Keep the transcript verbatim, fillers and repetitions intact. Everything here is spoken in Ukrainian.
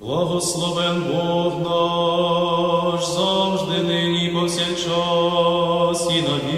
Благословен Бог наш, завжди, нині, повсякчас і на віки.